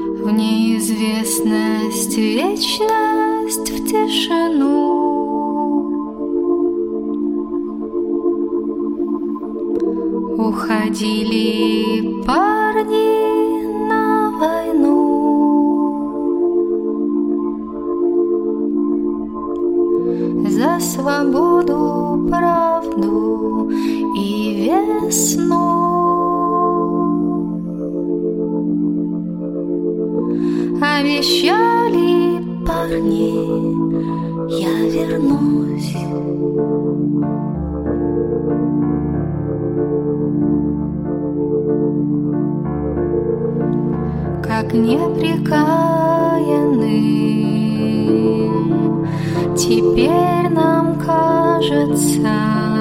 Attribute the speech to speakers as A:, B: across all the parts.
A: В неизвестность, вечность, в тишину. Уходили парни на войну. За свободу, правду и весну. Обещали парни, я вернусь. Как непрекаянным теперь нам кажется,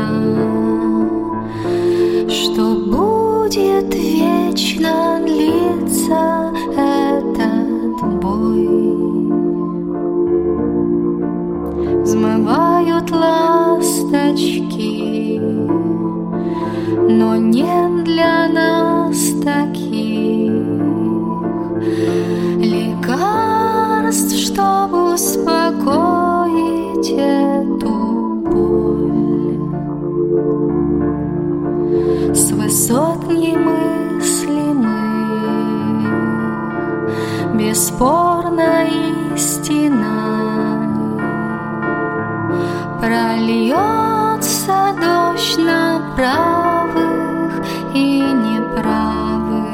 A: что будет вечно длиться этот бой. Взмывают ласточки, но нет для нас таких лекарств, чтобы успокоить эту боль. С высот немыслимых, бесспорно истинной, прольется дождь на правых и неправых,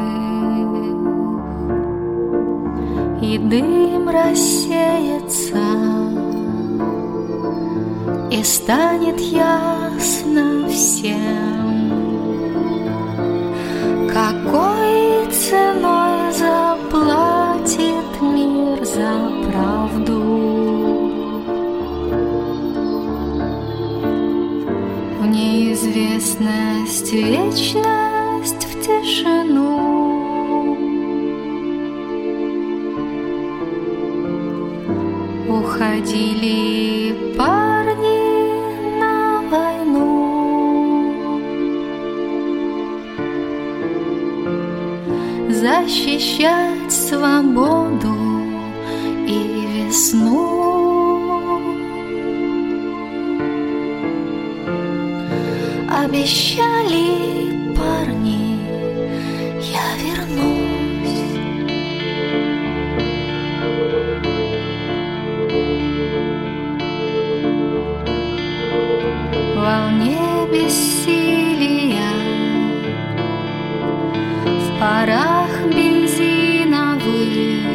A: и дым рассеется, и станет ясно всем, какой ценой заплатит мир за правду. В неизвестность, вечность, в тишину. Уходили парни на войну. Защищать свободу и весну. Обещали парни, я вернусь. В волне бессилия, в парах бензиновых,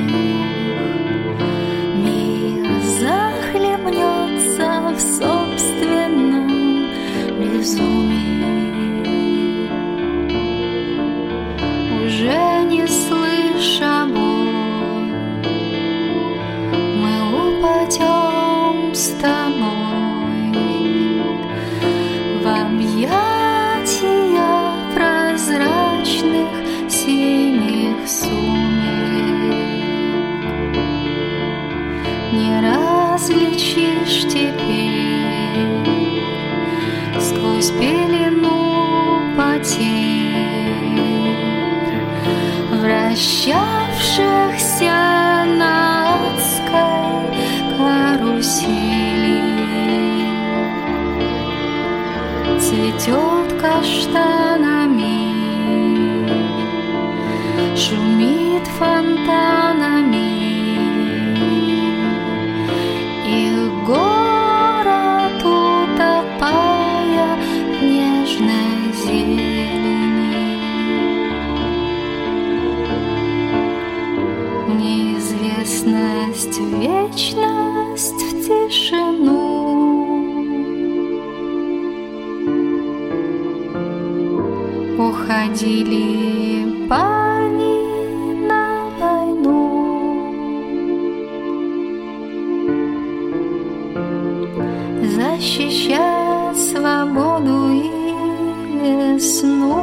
A: мир захлебнется в собственном безумии. Уже не слыша боль, мы упадем с тобой в объятия прозрачных синих сумерек. Не различишь теперь сквозь пелену потерь, вращавшихся на адской карусели. Цветет каштанами, шумит фонтанами, и город, утопая в нежной зелени. Неизвестность, вечность, в тишину. Уходили парни на войну. Защищать свободу и весну.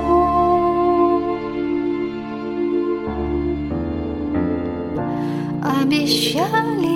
A: Обещали